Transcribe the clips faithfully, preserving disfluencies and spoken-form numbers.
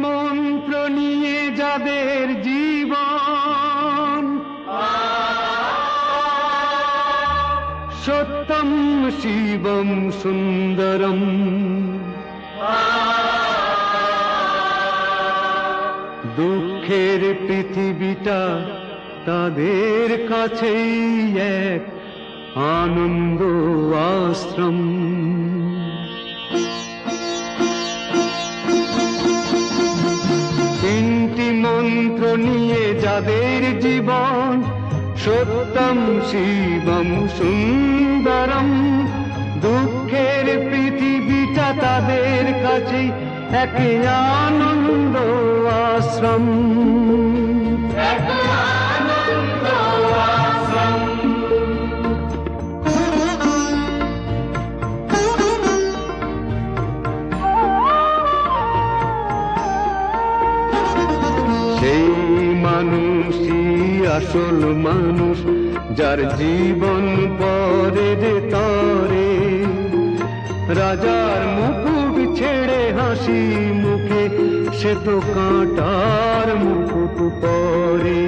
মন্ত্র নিয়ে যাদের জীবন, সত্যম শিবম সুন্দরম, দুঃখের পৃথিবীটা তাদের কাছেই এক আনন্দ আশ্রম। তিনটি মন্ত্র নিয়ে যাদের জীবন, সত্যম শিবম সুন্দরম, দুঃখের পৃথিবীটা তাদের কাছেই এক আনন্দ আশ্রম। সেই মানুষই আসল মানুষ, যার জীবন পরের তরে, রাজার মুকুট ছেড়ে হাসি মুখে সে তো কাঁটার মুকুট পরে।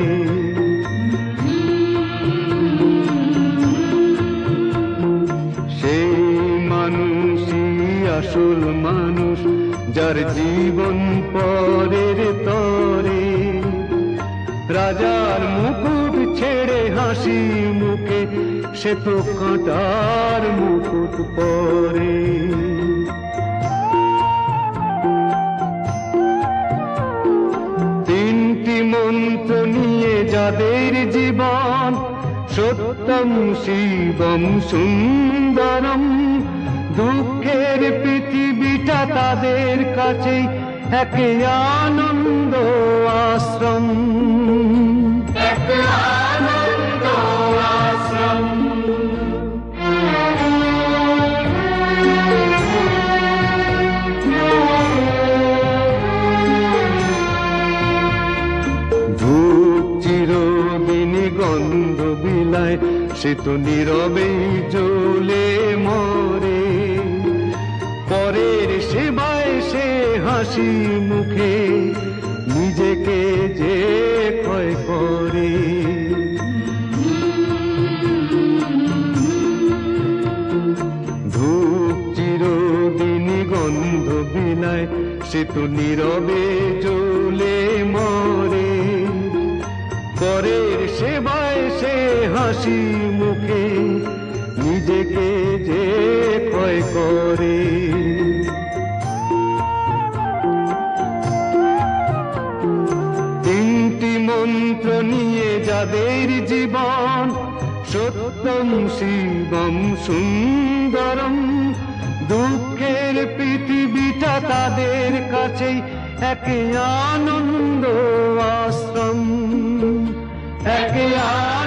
সেই মানুষই আসল মানুষ, যার জীবন পরের তরে, রাজার মুকুট ছেড়ে হাসি মুখে সে তো কাঁটার মুকুট পরে। তিনটি মন্ত্র নিয়ে যাদের জীবন, সত্যম শিবম সুন্দরম, দুঃখের পৃথিবীটা তাদের কাছেই এক আনন্দ আশ্রম। ধূপ চিরদিনই গন্ধ বিলায়, সে তো নীরবেই জ্বলে মরে, পরের সেবায় সে হাসি মুখে নিজেকে যে ক্ষয় করে। ধূপ চিরদিনই গন্ধ বিলায়, সে তো নীরবে জ্বলে মরে, পরের সেবায় সে হাসি মুখে নিজেকে যে ক্ষয় করে। তিনটি মন্ত্র নিয়ে যাদের জীবন, সত্যম শিবম সুন্দরম, দুঃখের পৃথিবীটা তাদের কাছেই এক আনন্দ আশ্রম, এক